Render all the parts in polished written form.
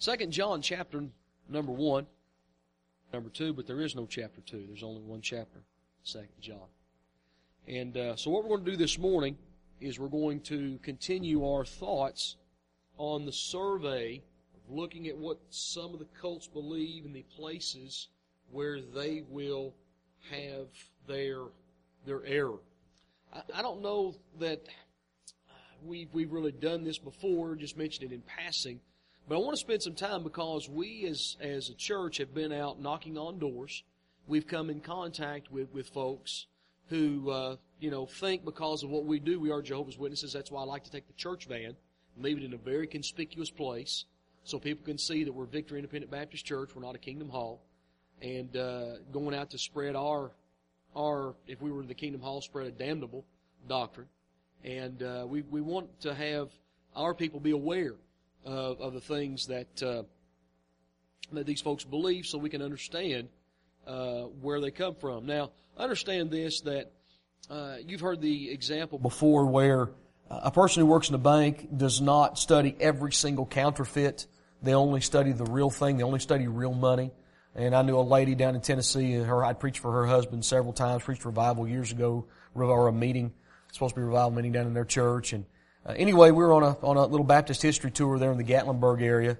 2 John chapter number 1, number 2, but there is no chapter 2. There's only one chapter, 2 John. And so what we're going to do this morning is we're going to continue our thoughts on the survey of looking at what some of the cults believe and the places where they will have their error. I don't know that we've really done this before, just mentioned it in passing, but I want to spend some time because we as a church have been out knocking on doors. We've come in contact with folks who think because of what we do, we are Jehovah's Witnesses. That's why I like to take the church van and leave it in a very conspicuous place so people can see that we're Victory Independent Baptist Church. We're not a Kingdom Hall. And going out to spread our, if we were the Kingdom Hall, spread a damnable doctrine. And we want to have our people be aware of the things that these folks believe so we can understand where they come from. Now, understand this, that you've heard the example before where a person who works in a bank does not study every single counterfeit. They only study the real thing. They only study real money. And I knew a lady down in Tennessee, I'd preached for her husband several times, preached revival years ago, or a meeting, supposed to be a revival meeting down in their church. And anyway, we were on a little Baptist history tour there in the Gatlinburg area.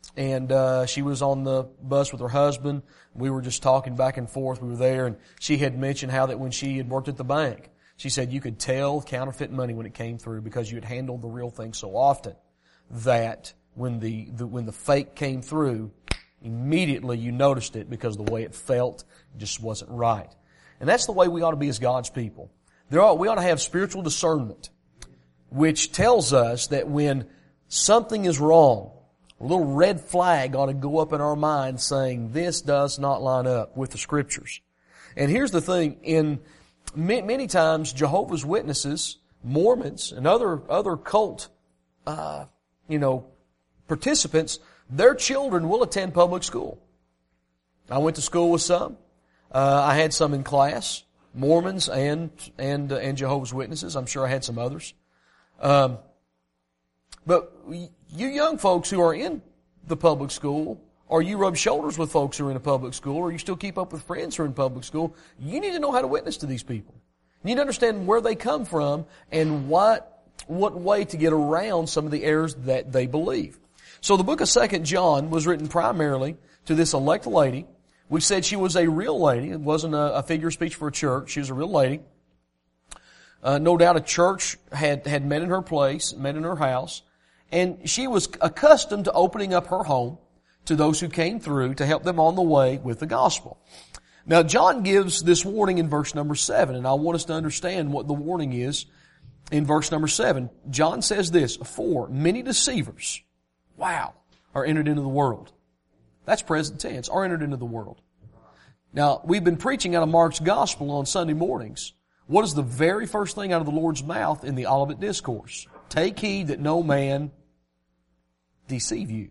And she was on the bus with her husband. We were just talking back and forth. We were there, and she had mentioned how that when she had worked at the bank, she said you could tell counterfeit money when it came through because you had handled the real thing so often that when the fake came through, immediately you noticed it because the way it felt just wasn't right. And that's the way we ought to be as God's people. We ought to have spiritual discernment, which tells us that when something is wrong, a little red flag ought to go up in our mind saying, this does not line up with the Scriptures. And here's the thing, in many times Jehovah's Witnesses, Mormons, and other cult, participants, their children will attend public school. I went to school with some. I had some in class, Mormons and Jehovah's Witnesses. I'm sure I had some others. But you young folks who are in the public school, or you rub shoulders with folks who are in a public school, or you still keep up with friends who are in public school, you need to know how to witness to these people. You need to understand where they come from and what way to get around some of the errors that they believe. So the book of 2 John was written primarily to this elect lady. We said she was a real lady. It wasn't a figure of speech for a church. She was a real lady. No doubt a church had met in her place, met in her house. And she was accustomed to opening up her home to those who came through to help them on the way with the gospel. Now, John gives this warning in verse number 7, and I want us to understand what the warning is in verse number 7. John says this, for many deceivers, are entered into the world. That's present tense, are entered into the world. Now, we've been preaching out of Mark's gospel on Sunday mornings. What is the very first thing out of the Lord's mouth in the Olivet Discourse? Take heed that no man deceive you.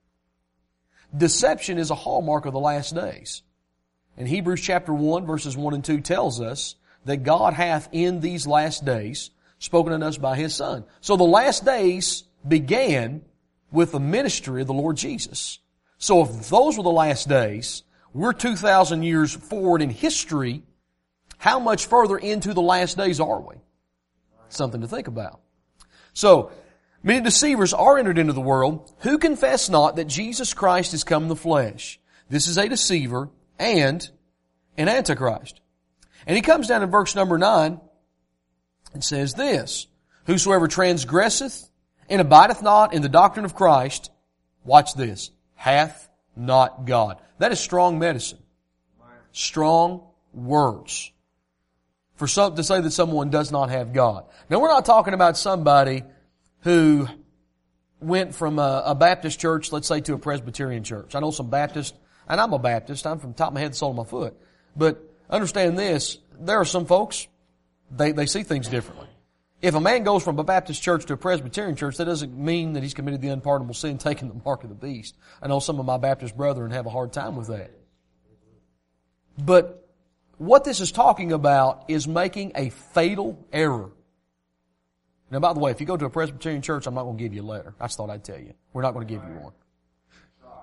Deception is a hallmark of the last days. And Hebrews chapter 1 verses 1 and 2 tells us that God hath in these last days spoken unto us by His Son. So the last days began with the ministry of the Lord Jesus. So if those were the last days, we're 2,000 years forward in history. How much further into the last days are we? Something to think about. So, many deceivers are entered into the world who confess not that Jesus Christ is come in the flesh. This is a deceiver and an antichrist. And he comes down in verse number 9 and says this, whosoever transgresseth and abideth not in the doctrine of Christ, watch this, hath not God. That is strong medicine. Strong words. For some to say that someone does not have God. Now we're not talking about somebody who went from a Baptist church, let's say, to a Presbyterian church. I know some Baptists, and I'm a Baptist. I'm from the top of my head to the sole of my foot. But understand this, there are some folks, they see things differently. If a man goes from a Baptist church to a Presbyterian church, that doesn't mean that he's committed the unpardonable sin, taking the mark of the beast. I know some of my Baptist brethren have a hard time with that. But what this is talking about is making a fatal error. Now, by the way, if you go to a Presbyterian church, I'm not going to give you a letter. I just thought I'd tell you. We're not going to give you one.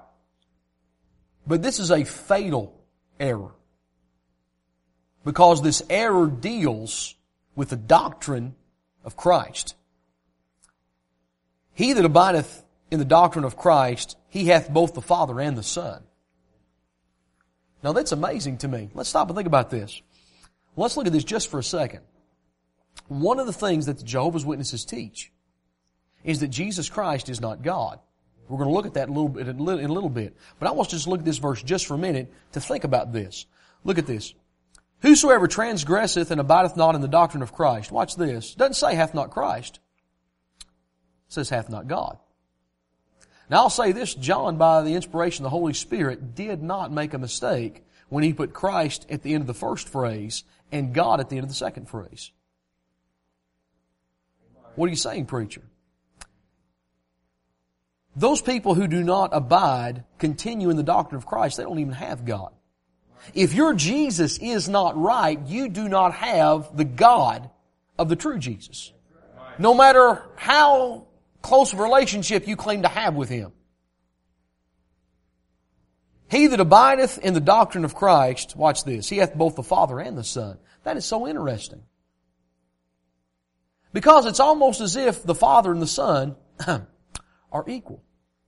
But this is a fatal error. Because this error deals with the doctrine of Christ. He that abideth in the doctrine of Christ, he hath both the Father and the Son. Now that's amazing to me. Let's stop and think about this. Let's look at this just for a second. One of the things that the Jehovah's Witnesses teach is that Jesus Christ is not God. We're going to look at that in a little bit. But I want us to just look at this verse just for a minute to think about this. Look at this. Whosoever transgresseth and abideth not in the doctrine of Christ. Watch this. It doesn't say hath not Christ. It says hath not God. Now I'll say this, John, by the inspiration of the Holy Spirit, did not make a mistake when he put Christ at the end of the first phrase and God at the end of the second phrase. What are you saying, preacher? Those people who do not abide, continue in the doctrine of Christ, they don't even have God. If your Jesus is not right, you do not have the God of the true Jesus. No matter how close a relationship you claim to have with Him. He that abideth in the doctrine of Christ, watch this, he hath both the Father and the Son. That is so interesting. Because it's almost as if the Father and the Son are equal.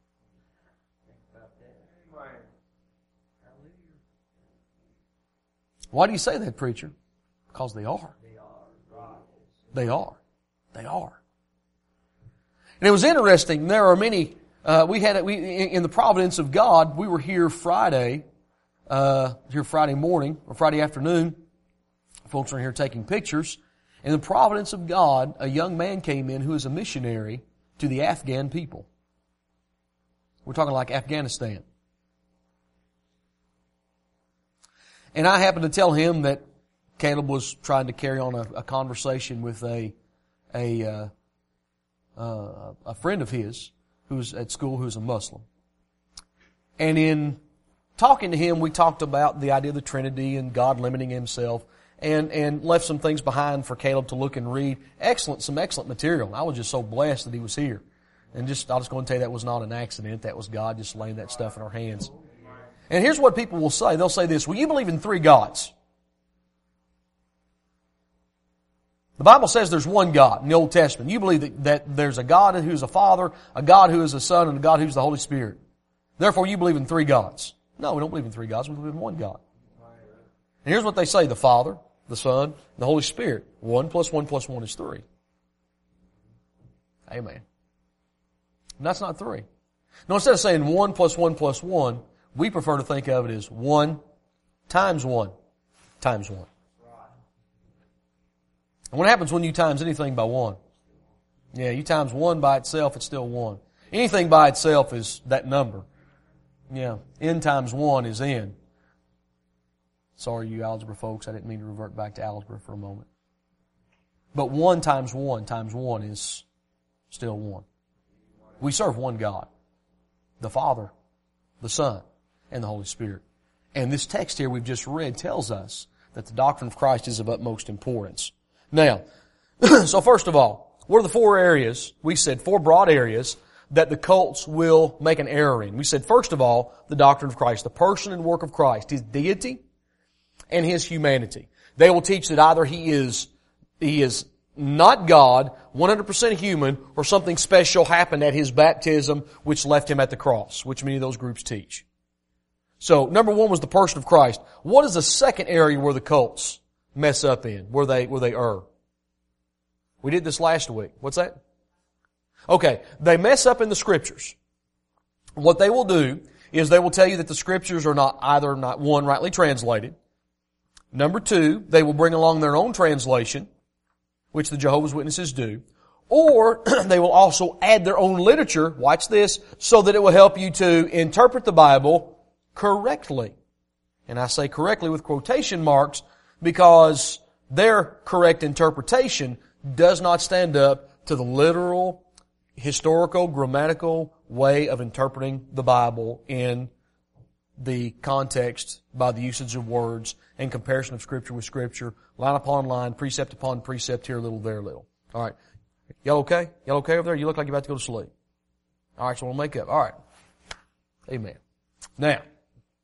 Why do you say that, preacher? Because they are. They are. They are. And it was interesting. There are many. In the providence of God, we were here Friday morning or Friday afternoon. Folks are here taking pictures. In the providence of God, a young man came in who is a missionary to the Afghan people. We're talking like Afghanistan. And I happened to tell him that Caleb was trying to carry on a conversation with a friend of his who's at school who's a Muslim. And in talking to him, we talked about the idea of the Trinity and God limiting Himself and left some things behind for Caleb to look and read. Some excellent material. I was just so blessed that he was here. And I'll just go and tell you that was not an accident. That was God just laying that stuff in our hands. And here's what people will say. They'll say this, well, you believe in three gods. The Bible says there's one God in the Old Testament. You believe that there's a God who's a Father, a God who is a Son, and a God who's the Holy Spirit. Therefore, you believe in three gods. No, we don't believe in three gods. We believe in one God. And here's what they say, the Father, the Son, and the Holy Spirit. 1 + 1 + 1 is 3. Amen. And that's not 3. No, instead of saying 1 + 1 + 1, we prefer to think of it as 1 times 1 times 1. And what happens when you times anything by 1? Yeah, you times 1 by itself, it's still 1. Anything by itself is that number. Yeah, n times 1 is n. Sorry, you algebra folks, I didn't mean to revert back to algebra for a moment. But 1 times 1 times 1 is still 1. We serve one God, the Father, the Son, and the Holy Spirit. And this text here we've just read tells us that the doctrine of Christ is of utmost importance. Now, so first of all, what are the 4 areas? We said 4 broad areas that the cults will make an error in. We said, first of all, the doctrine of Christ, the person and work of Christ, His deity and His humanity. They will teach that either He is not God, 100% human, or something special happened at His baptism which left Him at the cross, which many of those groups teach. So, number 1 was the person of Christ. What is the second area where the cults mess up in, where they err? We did this last week. What's that? Okay, they mess up in the Scriptures. What they will do is they will tell you that the Scriptures are not one, rightly translated. Number 2, they will bring along their own translation, which the Jehovah's Witnesses do. Or they will also add their own literature, watch this, so that it will help you to interpret the Bible correctly. And I say correctly with quotation marks because their correct interpretation does not stand up to the literal, historical, grammatical way of interpreting the Bible in the context by the usage of words and comparison of Scripture with Scripture, line upon line, precept upon precept, here a little, there a little. All right. Y'all okay? Y'all okay over there? You look like you're about to go to sleep. All right, so we'll make up. All right. Amen. Now,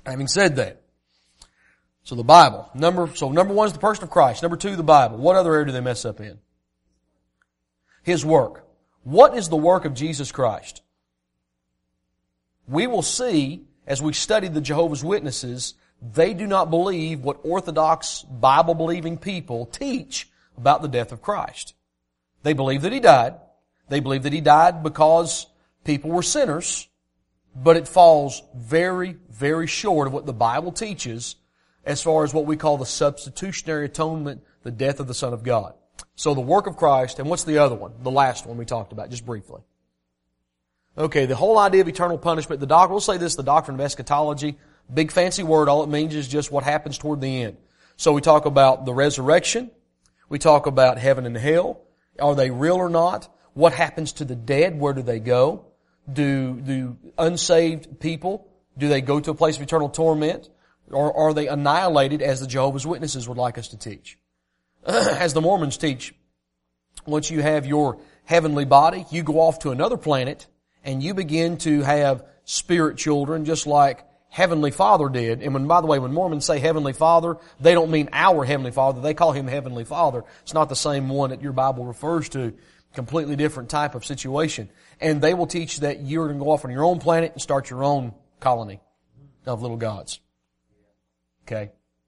Having said that, so the Bible. Number one is the person of Christ. Number two, the Bible. What other area do they mess up in? His work. What is the work of Jesus Christ? We will see, as we study the Jehovah's Witnesses, they do not believe what Orthodox Bible-believing people teach about the death of Christ. They believe that He died. They believe that He died because people were sinners, but it falls very, very short of what the Bible teaches as far as what we call the substitutionary atonement, the death of the Son of God. So the work of Christ, and what's the other one? The last one we talked about, just briefly. Okay, the whole idea of eternal punishment, we'll say this, the doctrine of eschatology, big fancy word, all it means is just what happens toward the end. So we talk about the resurrection, we talk about heaven and hell, are they real or not? What happens to the dead? Where do they go? Do unsaved people, do they go to a place of eternal torment? Or are they annihilated as the Jehovah's Witnesses would like us to teach? As the Mormons teach, once you have your heavenly body, you go off to another planet and you begin to have spirit children just like Heavenly Father did. And by the way, when Mormons say Heavenly Father, they don't mean our Heavenly Father. They call Him Heavenly Father. It's not the same one that your Bible refers to. Completely different type of situation. And they will teach that you're going to go off on your own planet and start your own colony of little gods. Okay?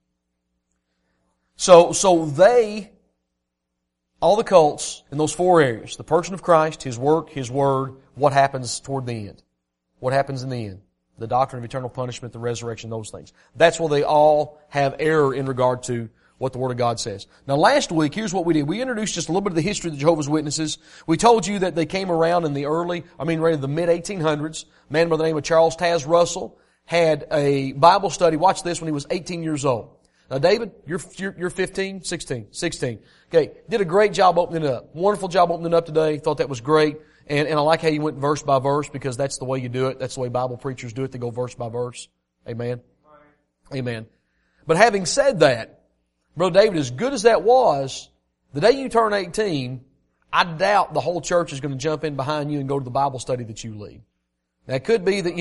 So they, all the cults in those four areas, the person of Christ, His work, His word, what happens toward the end. What happens in the end. The doctrine of eternal punishment, the resurrection, those things. That's where they all have error in regard to what the Word of God says. Now last week, here's what we did. We introduced just a little bit of the history of the Jehovah's Witnesses. We told you that they came around in the the mid-1800s. A man by the name of Charles Taz Russell had a Bible study, watch this, when he was 18 years old. Now David, you're 15? 16. Okay, did a great job opening it up. Wonderful job opening it up today. Thought that was great. And I like how you went verse by verse because that's the way you do it. That's the way Bible preachers do it. They go verse by verse. Amen? Amen. But having said that, Brother David, as good as that was, the day you turn 18, I doubt the whole church is going to jump in behind you and go to the Bible study that you lead. Now it could be that,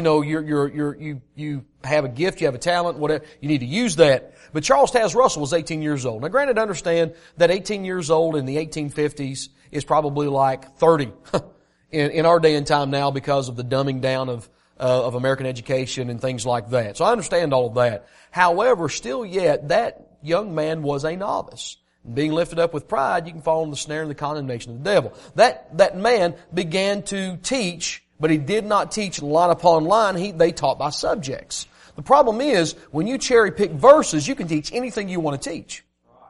you have a gift, you have a talent, whatever, you need to use that. But Charles Taz Russell was 18 years old. Now granted, understand that 18 years old in the 1850s is probably like 30 in our day and time now because of the dumbing down of American education and things like that. So I understand all of that. However, still yet, that young man was a novice. Being lifted up with pride, you can fall into the snare and the condemnation of the devil. That man began to teach, but he did not teach line upon line. They taught by subjects. The problem is, when you cherry pick verses, you can teach anything you want to teach.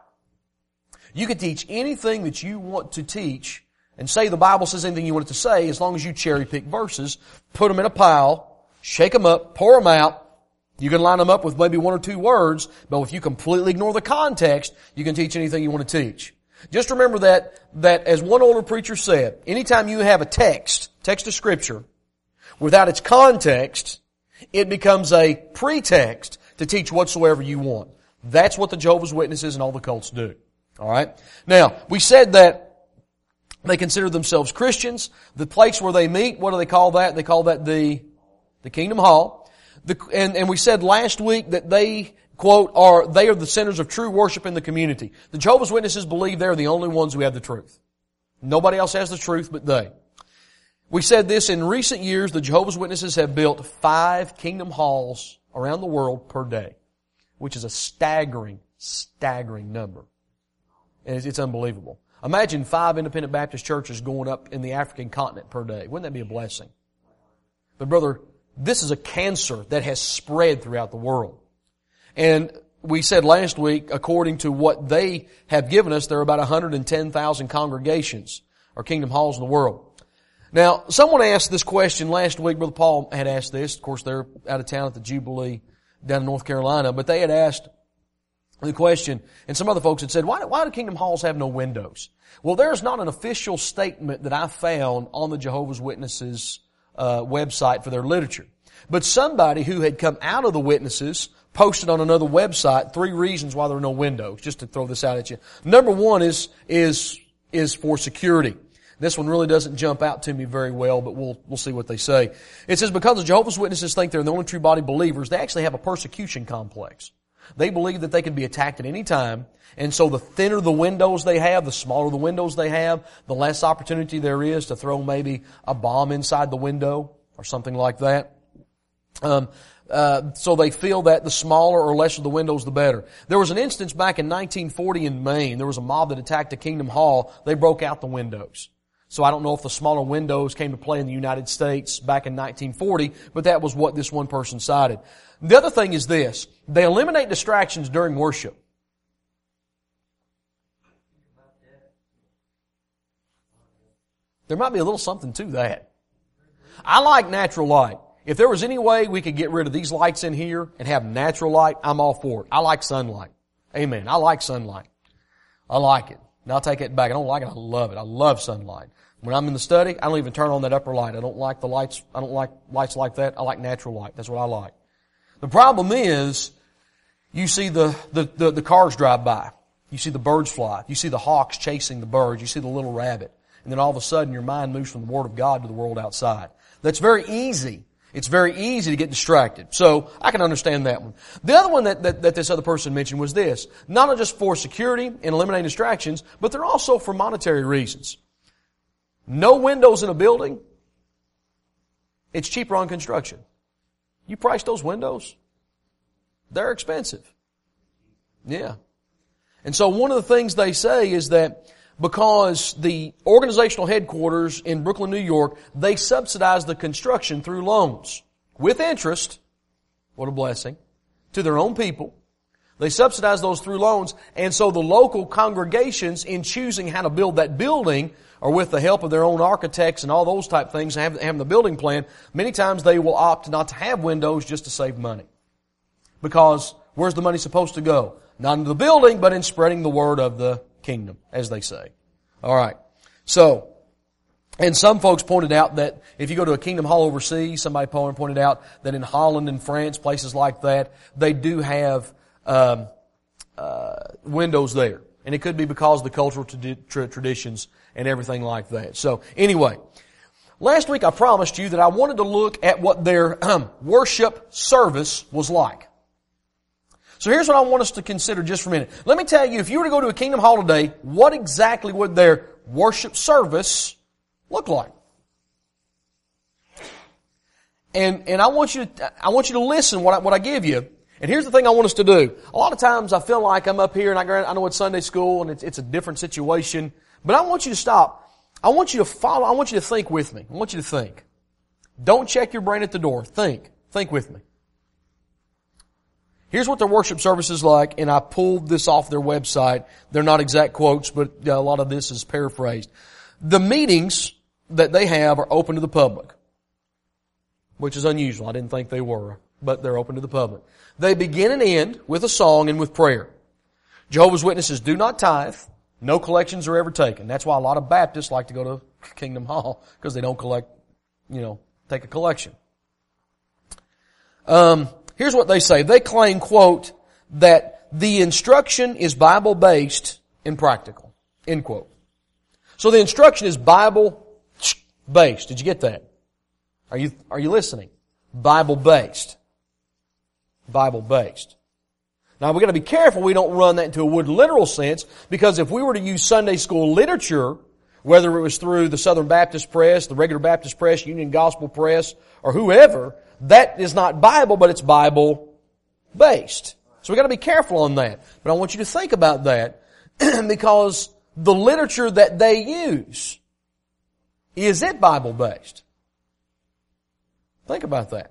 You can teach anything that you want to teach and say the Bible says anything you want it to say as long as you cherry pick verses, put them in a pile, shake them up, pour them out. You can line them up with maybe one or two words, but if you completely ignore the context, you can teach anything you want to teach. Just remember that as one older preacher said, anytime you have a text of Scripture, without its context, it becomes a pretext to teach whatsoever you want. That's what the Jehovah's Witnesses and all the cults do. Alright? Now, we said that they consider themselves Christians. The place where they meet, what do they call that? They call that the Kingdom Hall. And we said last week that they, quote, they are the centers of true worship in the community. The Jehovah's Witnesses believe they're the only ones who have the truth. Nobody else has the truth but they. We said this, in recent years, the Jehovah's Witnesses have built 5 Kingdom Halls around the world per day, which is a staggering number. And it's unbelievable. Imagine 5 independent Baptist churches going up in the African continent per day. Wouldn't that be a blessing? But brother, this is a cancer that has spread throughout the world. And we said last week, according to what they have given us, there are about 110,000 congregations or Kingdom Halls in the world. Now, someone asked this question last week. Brother Paul had asked this. Of course, they're out of town at the Jubilee down in North Carolina. But they had asked the question, and some other folks had said, why do Kingdom Halls have no windows? Well, there's not an official statement that I found on the Jehovah's Witnesses website for their literature. But somebody who had come out of the Witnesses posted on another website 3 reasons why there are no windows, just to throw this out at you. Number 1 is for security. This one really doesn't jump out to me very well, but we'll see what they say. It says, because the Jehovah's Witnesses think they're the only true body of believers, they actually have a persecution complex. They believe that they can be attacked at any time, and so the thinner the windows they have, the smaller the windows they have, the less opportunity there is to throw maybe a bomb inside the window or something like that. So they feel that the smaller or lesser the windows, the better. There was an instance back in 1940 in Maine. There was a mob that attacked a Kingdom Hall. They broke out the windows. So I don't know if the smaller windows came to play in the United States back in 1940, but that was what this one person cited. The other thing is this. They eliminate distractions during worship. There might be a little something to that. I like natural light. If there was any way we could get rid of these lights in here and have natural light, I'm all for it. I like sunlight. Amen. I like sunlight. I like it. Now I'll take it back. I don't like it. I love it. I love sunlight. When I'm in the study, I don't even turn on that upper light. I don't like the lights. I don't like lights like that. I like natural light. That's what I like. The problem is, you see the cars drive by. You see the birds fly. You see the hawks chasing the birds. You see the little rabbit. And then all of a sudden your mind moves from the Word of God to the world outside. That's very easy. It's very easy to get distracted. So I can understand that one. The other one that this other person mentioned was this. Not just for security and eliminating distractions, but they're also for monetary reasons. No windows in a building, it's cheaper on construction. You price those windows, they're expensive. Yeah. And so one of the things they say is that because the organizational headquarters in Brooklyn, New York, they subsidize the construction through loans with interest. What a blessing. To their own people. They subsidize those through loans. And so the local congregations, in choosing how to build that building, or with the help of their own architects and all those type things, having the building plan, many times they will opt not to have windows just to save money. Because where's the money supposed to go? Not into the building, but in spreading the word of the kingdom, as they say. All right. So, and some folks pointed out that if you go to a Kingdom Hall overseas, somebody pointed out that in Holland and France, places like that, they do have windows there. And it could be because of the cultural traditions and everything like that. So, anyway, last week I promised you that I wanted to look at what their worship service was like. So here's what I want us to consider just for a minute. Let me tell you, if you were to go to a Kingdom Hall today, what exactly would their worship service look like? And I want you to listen what I give you. And here's the thing I want us to do. A lot of times I feel like I'm up here and I know it's Sunday school and it's a different situation. But I want you to stop. I want you to follow. I want you to think with me. I want you to think. Don't check your brain at the door. Think. Think with me. Here's what their worship service is like, and I pulled this off their website. They're not exact quotes, but a lot of this is paraphrased. The meetings that they have are open to the public, which is unusual. I didn't think they were, but they're open to the public. They begin and end with a song and with prayer. Jehovah's Witnesses do not tithe. No collections are ever taken. That's why a lot of Baptists like to go to Kingdom Hall, because they don't take a collection. Here's what they say. They claim, quote, that the instruction is Bible-based and practical, end quote. So the instruction is Bible-based. Did you get that? Are you listening? Bible-based. Bible-based. Now we've got to be careful we don't run that into a wood literal sense, because if we were to use Sunday school literature, whether it was through the Southern Baptist Press, the Regular Baptist Press, Union Gospel Press, or whoever, that is not Bible, but it's Bible-based. So we've got to be careful on that. But I want you to think about that, because the literature that they use, is it Bible-based? Think about that.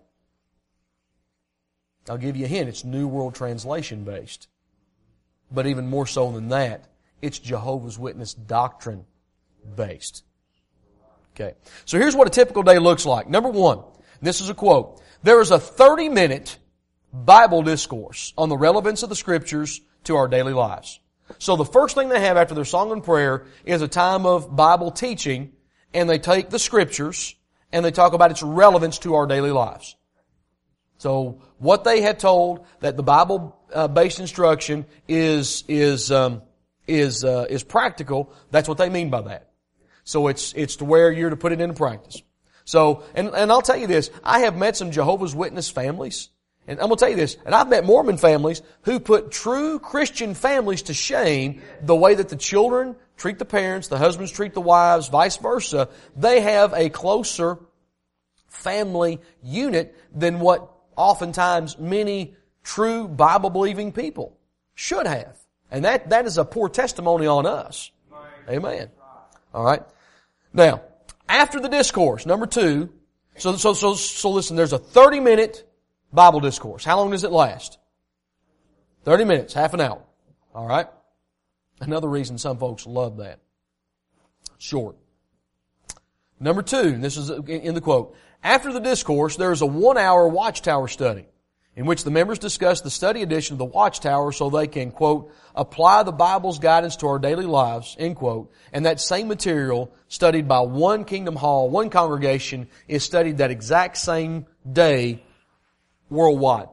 I'll give you a hint. It's New World Translation based. But even more so than that, it's Jehovah's Witness doctrine based. Okay. So here's what a typical day looks like. Number one, this is a quote. There is a 30-minute Bible discourse on the relevance of the Scriptures to our daily lives. So the first thing they have after their song and prayer is a time of Bible teaching, and they take the Scriptures and they talk about its relevance to our daily lives. So what they had told that the Bible-based instruction is practical, that's what they mean by that. So it's to where you're to put it into practice. So, and I'll tell you this, I have met some Jehovah's Witness families, and I'm going to tell you this, and I've met Mormon families who put true Christian families to shame the way that the children treat the parents, the husbands treat the wives, vice versa. They have a closer family unit than what oftentimes many true Bible-believing people should have. And that is a poor testimony on us. Amen. All right. Now, after the discourse, number 2, so listen, there's a 30-minute Bible discourse. How long does it last? 30 minutes, half an hour. All right. Another reason some folks love that. Short. Number 2, and this is in the quote, after the discourse, there is a 1-hour Watchtower study in which the members discuss the study edition of the Watchtower so they can, quote, apply the Bible's guidance to our daily lives, end quote, and that same material studied by one Kingdom Hall, one congregation, is studied that exact same day worldwide.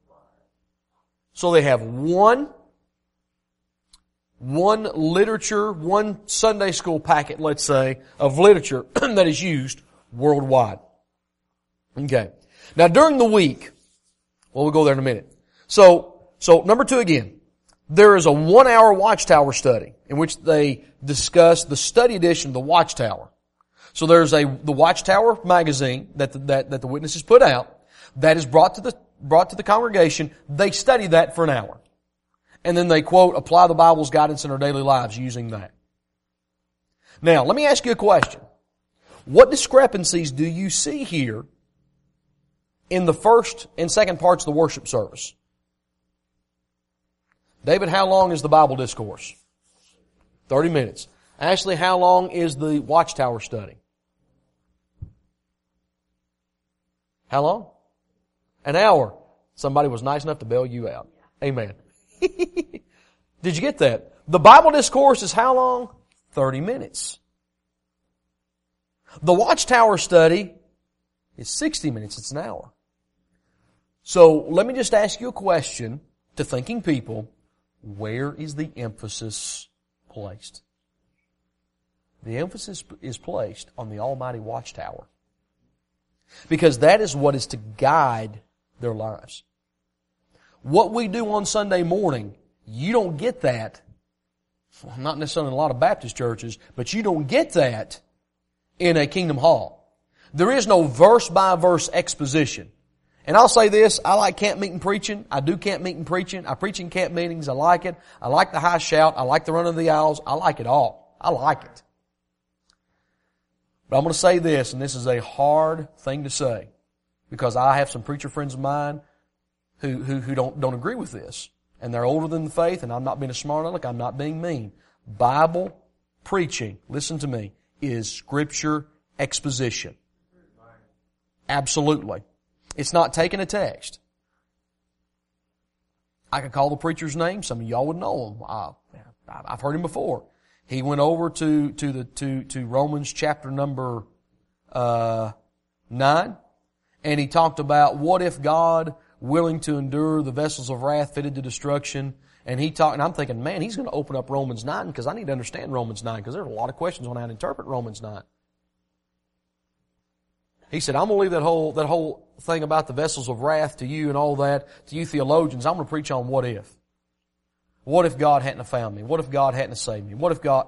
So they have one literature, one Sunday school packet, let's say, of literature that is used worldwide. Okay. Now during the week, well, we'll go there in a minute. So number 2 again. There is a 1-hour Watchtower study in which they discuss the study edition of the Watchtower. So there's the Watchtower magazine that the witnesses put out that is brought to the congregation. They study that for an hour. And then they, quote, apply the Bible's guidance in our daily lives using that. Now, let me ask you a question. What discrepancies do you see here in the first and second parts of the worship service? David, how long is the Bible discourse? 30 minutes. Ashley, how long is the Watchtower study? How long? An hour. Somebody was nice enough to bail you out. Amen. Did you get that? The Bible discourse is how long? 30 minutes. The Watchtower study is 60 minutes. It's an hour. So let me just ask you a question to thinking people. Where is the emphasis placed? The emphasis is placed on the Almighty Watchtower. Because that is what is to guide their lives. What we do on Sunday morning, you don't get that, well, not necessarily in a lot of Baptist churches, but you don't get that in a Kingdom Hall. There is no verse-by-verse exposition. And I'll say this, I like camp meeting preaching. I do camp meeting preaching. I preach in camp meetings. I like it. I like the high shout. I like the run of the aisles. I like it all. I like it. But I'm going to say this, and this is a hard thing to say, because I have some preacher friends of mine who don't agree with this. And they're older than the faith, and I'm not being a smart aleck. I'm not being mean. Bible preaching, listen to me, is Scripture exposition. Absolutely. It's not taking a text. I could call the preacher's name. Some of y'all would know him. I've heard him before. He went over to Romans chapter number 9, and he talked about what if God, willing to endure the vessels of wrath fitted to destruction, and I'm thinking, man, he's going to open up Romans 9 because I need to understand Romans 9 because there's a lot of questions on how to interpret Romans 9. He said, I'm going to leave that whole thing about the vessels of wrath to you and all that, to you theologians. I'm going to preach on what if. What if God hadn't found me? What if God hadn't saved me? What if God...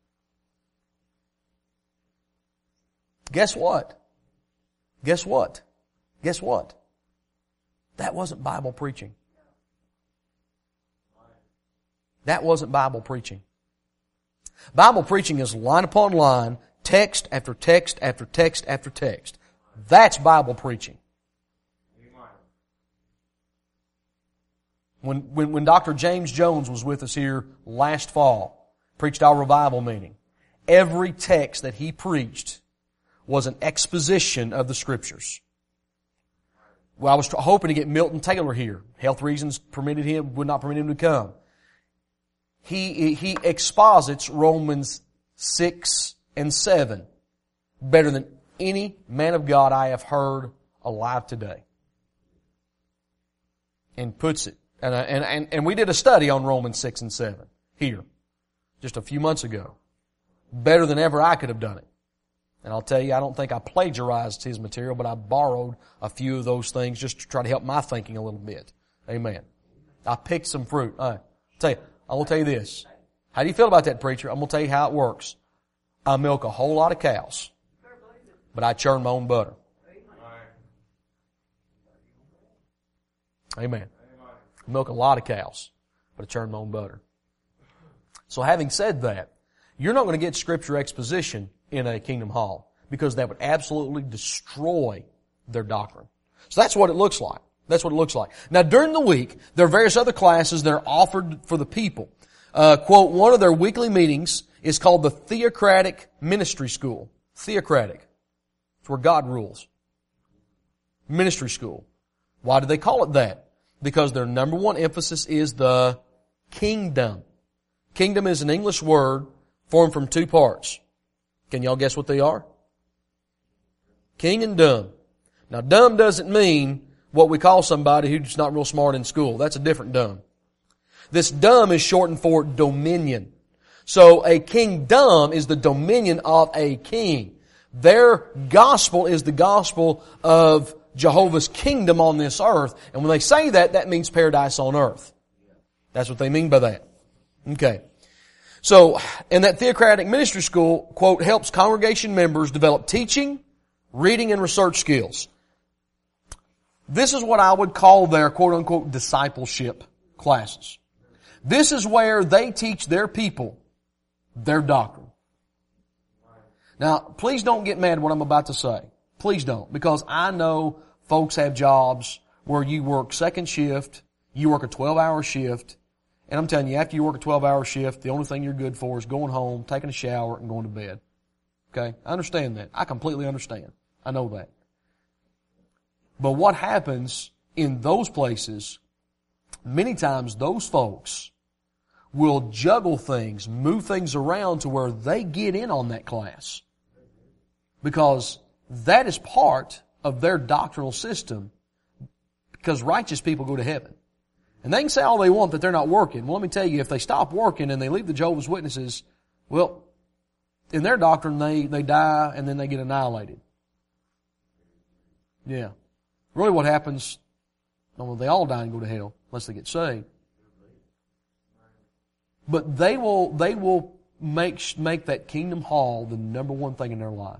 Guess what? Guess what? Guess what? That wasn't Bible preaching. That wasn't Bible preaching. Bible preaching is line upon line, text after text after text after text. That's Bible preaching. When Dr. James Jones was with us here last fall, preached our revival meeting, every text that he preached was an exposition of the Scriptures. Well, I was hoping to get Milton Taylor here. Health reasons would not permit him to come. He exposits Romans 6 and 7 better than any man of God I have heard alive today. And puts it. And we did a study on Romans 6 and 7 here just a few months ago. better than ever I could have done it. And I'll tell you, I don't think I plagiarized his material, but I borrowed a few of those things just to try to help my thinking a little bit. Amen. I picked some fruit. I'm going to tell you this. How do you feel about that, preacher? I'm going to tell you how it works. I milk a whole lot of cows, but I churn my own butter. Amen. I milk a lot of cows, but I churn my own butter. So having said that, you're not going to get Scripture exposition in a Kingdom Hall because that would absolutely destroy their doctrine. So that's what it looks like. That's what it looks like. Now during the week, there are various other classes that are offered for the people. Quote, one of their weekly meetings is called the Theocratic Ministry School. Theocratic. It's where God rules. Ministry School. Why do they call it that? Because their number one emphasis is the kingdom. Kingdom is an English word formed from two parts. Can y'all guess what they are? King and dumb. Now dumb doesn't mean what we call somebody who's not real smart in school. That's a different dumb. This dumb is shortened for dominion. So a kingdom is the dominion of a king. Their gospel is the gospel of Jehovah's kingdom on this earth. And when they say that, that means paradise on earth. That's what they mean by that. Okay. So, in that Theocratic Ministry School, quote, helps congregation members develop teaching, reading, and research skills. This is what I would call their quote unquote discipleship classes. This is where they teach their people their doctrine. Now, please don't get mad at what I'm about to say. Please don't. Because I know folks have jobs where you work second shift, you work a 12-hour shift, and I'm telling you, after you work a 12-hour shift, the only thing you're good for is going home, taking a shower, and going to bed. Okay? I understand that. I completely understand. I know that. But what happens in those places, many times those folks will juggle things, move things around to where they get in on that class. Because that is part of their doctrinal system, because righteous people go to heaven. And they can say all they want that they're not working. Well, let me tell you, if they stop working and they leave the Jehovah's Witnesses, well, in their doctrine, they die and then they get annihilated. Yeah. Really what happens, well, they all die and go to hell, unless they get saved. But they will make that Kingdom Hall the number one thing in their life.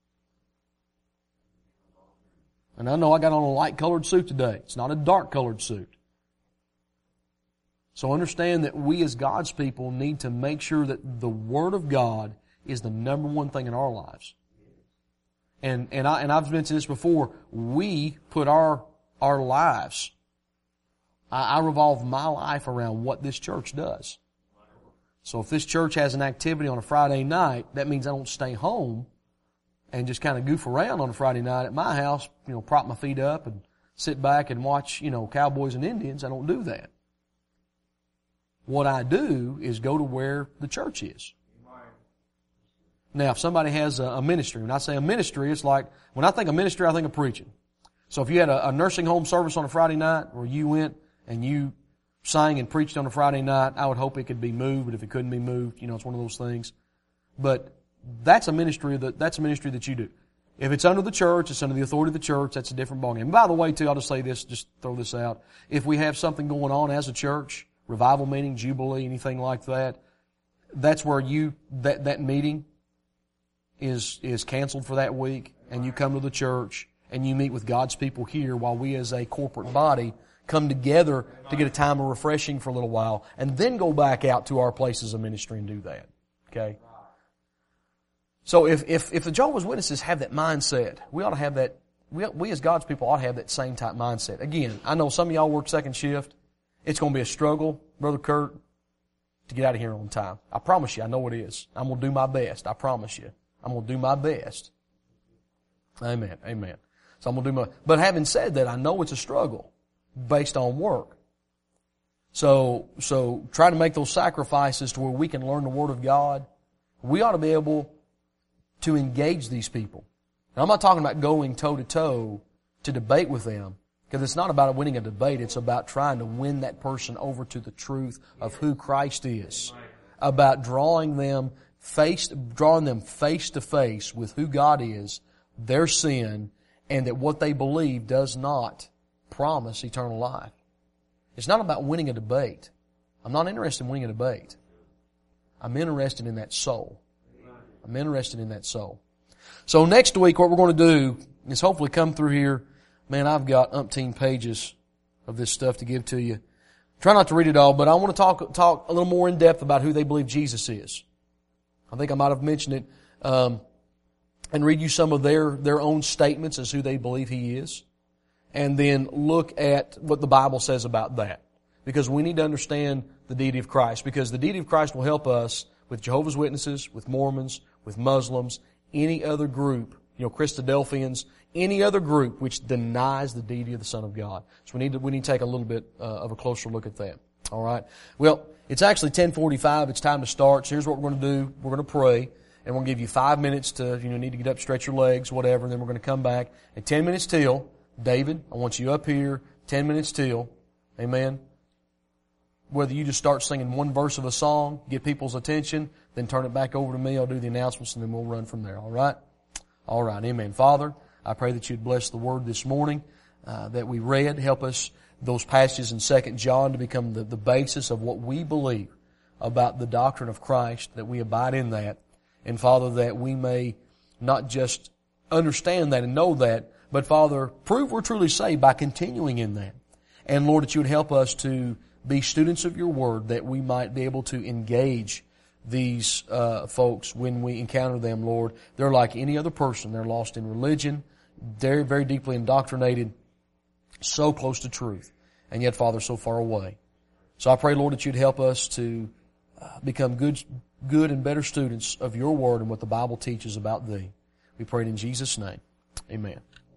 And I know I got on a light-colored suit today. It's not a dark-colored suit. So understand that we as God's people need to make sure that the Word of God is the number one thing in our lives. And I've mentioned this before. We put our lives. I revolve my life around what this church does. So if this church has an activity on a Friday night, that means I don't stay home and just kind of goof around on a Friday night at my house, prop my feet up and sit back and watch, Cowboys and Indians. I don't do that. What I do is go to where the church is. Now, if somebody has a ministry, when I say a ministry, it's like, when I think of ministry, I think of preaching. So if you had a nursing home service on a Friday night where you went and you sang and preached on a Friday night, I would hope it could be moved, but if it couldn't be moved, it's one of those things. But that's a ministry that you do. If it's under the church, it's under the authority of the church, that's a different ballgame. And by the way, too, I'll just say this, just throw this out. If we have something going on as a church, revival meeting, jubilee, anything like that, that's where that meeting is canceled for that week, and you come to the church and you meet with God's people here while we as a corporate body come together to get a time of refreshing for a little while, and then go back out to our places of ministry and do that. Okay? So if the Jehovah's Witnesses have that mindset, we ought to have that, we as God's people ought to have that same type mindset. Again, I know some of y'all work second shift. It's going to be a struggle, Brother Kurt, to get out of here on time. I promise you, I know it is. I'm going to do my best. I promise you. I'm going to do my best. Amen. Amen. So I'm going to do but having said that, I know it's a struggle based on work. So try to make those sacrifices to where we can learn the Word of God. We ought to be able to engage these people. Now, I'm not talking about going toe-to-toe to debate with them, because it's not about winning a debate. It's about trying to win that person over to the truth of who Christ is. About drawing them drawing them face to face with who God is, their sin, and that what they believe does not promise eternal life. It's not about winning a debate. I'm not interested in winning a debate. I'm interested in that soul. I'm interested in that soul. So next week what we're going to do is hopefully come through here. Man, I've got umpteen pages of this stuff to give to you. Try not to read it all, but I want to talk a little more in depth about who they believe Jesus is. I think I might have mentioned it, and read you some of their own statements as who they believe He is. And then look at what the Bible says about that. Because we need to understand the deity of Christ. Because the deity of Christ will help us with Jehovah's Witnesses, with Mormons, with Muslims, any other group, Christadelphians, any other group which denies the deity of the Son of God. So we need to take a little bit of a closer look at that. All right. Well, it's actually 10:45. It's time to start. So here's what we're going to do. We're going to pray, and we'll give you 5 minutes to need to get up, stretch your legs, whatever. And then we're going to come back at 10 minutes till. David, I want you up here. 10 minutes till. Amen. Whether you just start singing one verse of a song, get people's attention, then turn it back over to me. I'll do the announcements, and then we'll run from there. All right. All right. Amen. Father, I pray that you'd bless the word this morning that we read. Help us, those passages in 2 John, to become the basis of what we believe about the doctrine of Christ, that we abide in that. And Father, that we may not just understand that and know that, but Father, prove we're truly saved by continuing in that. And Lord, that you would help us to be students of your word, that we might be able to engage these folks when we encounter them, Lord. They're like any other person. They're lost in religion. They're very deeply indoctrinated, so close to truth, and yet, Father, so far away. So I pray, Lord, that you'd help us to become good and better students of your word and what the Bible teaches about thee. We pray it in Jesus' name. Amen.